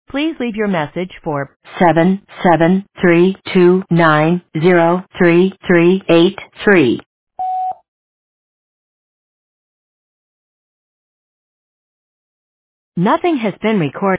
Please leave your message for 77329033383. Nothing has been recorded.